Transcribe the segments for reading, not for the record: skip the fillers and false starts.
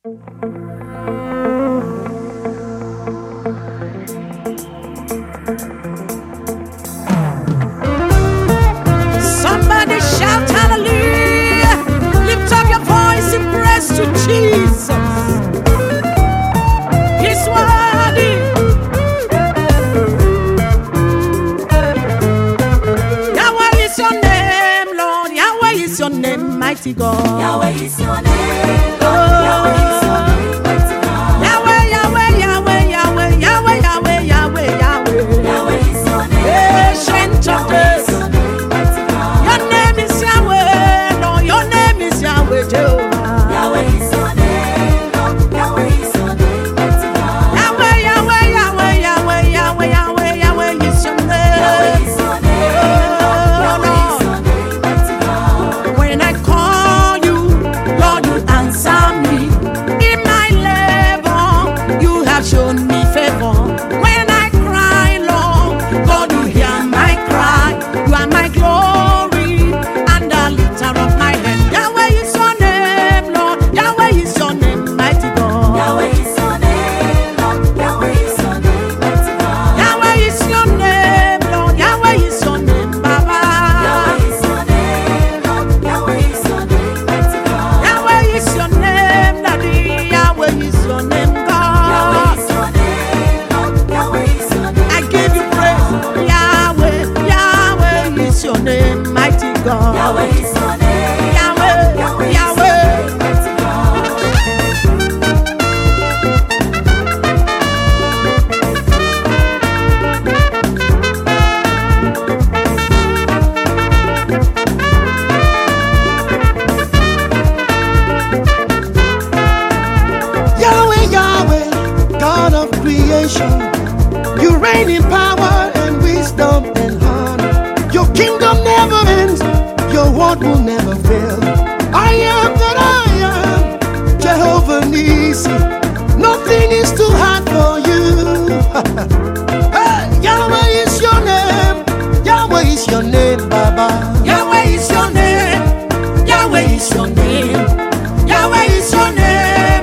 Somebody shout hallelujah. Lift up your voice in praise to Jesus. He's worthy. Yahweh is your name, Lord. Yahweh is your name, mighty God. Yahweh is your name, Lord. Yahweh is your name, mighty God. Yahweh, Yahweh, Yahweh, Yahweh, Yahweh, Yahweh, Yahweh, Yahweh. Yahweh is your name, Ancient of days. Your name is Yahweh, Lord. Your name is Yahweh, Jehovah. Yahweh is your name, Lord. Yahweh is your name, mighty God. Yahweh, Yahweh, Yahweh, Yahweh, Yahweh, Yahweh, Yahweh is your name. Yahweh is your name, Lord. Yahweh is your name, mighty God. When I call you, Lord, you answer me. In my labor, you have shown me favor. When I cry, Lord, God, you hear my cry. You are my glory and the lifter of my head. Yahweh is your name, Lord. Yahweh is your name, mighty God. Yahweh is your name, Lord. Yahweh is your name, mighty God. Yahweh is your name, Lord. Yahweh is your name, Baba. Yahweh is your name, Lord. Yahweh is your name, mighty God. Yahweh is your name, Daddy. Yahweh is your name, Yahweh God. is your name, Lord. Yahweh is your name. I give you praise. Yahweh, Yahweh is your name, mighty God. Yahweh is your name. Yahweh, Yahweh is Yahweh. your name, mighty God. Yahweh, Yahweh, God of creation, you reign in power and wisdom and honor. Your kingdom never ends, your word will never fail. I am that I am, Jehovah Nissi. Nothing is too hard for you. Hey, Yahweh is your name, Yahweh is your name, Baba. Yahweh is your name. Yahweh is your name. Yahweh is your name,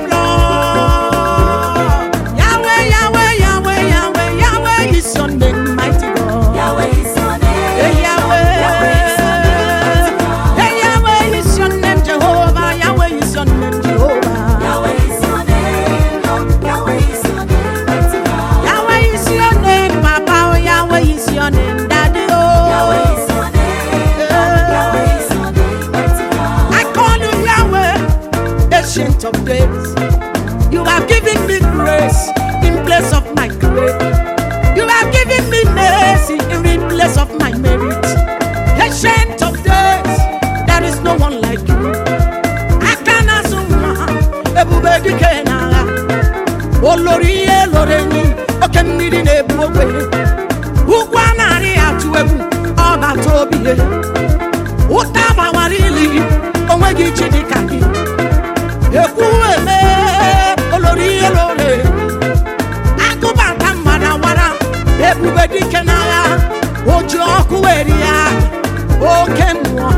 Lord. Yahweh, Yahweh, Yahweh, Yahweh, Yahweh is your name, mighty God. Yahweh is your name. Hey, Yahweh. Yahweh is your name, mighty God. Hey, Yahweh is your name, Jehovah. Yahweh is your name, Jehovah. Yahweh is your name, Lord. Yahweh is your name, mighty God. Yahweh is your name, Papa. Oh, Yahweh is your name, Daddy. Oh. Yahweh is your name, Lord. Yahweh is your name, mighty God. I call you Yahweh, ancient of days. You have given me grace in place of my grace. You have given me mercy in place of my merit. Ancient of days, there is no one like you. Akanazuma, ebubedi kenara. Olori eloreni, okemiri nebuwe. Ugwanari atuebu, oba tobiye. Utama warili, onwegi chidikaki. Ekueme, olori elore. Akubata marawara, ebubedi kenara. Ojo okuweria, okemwa.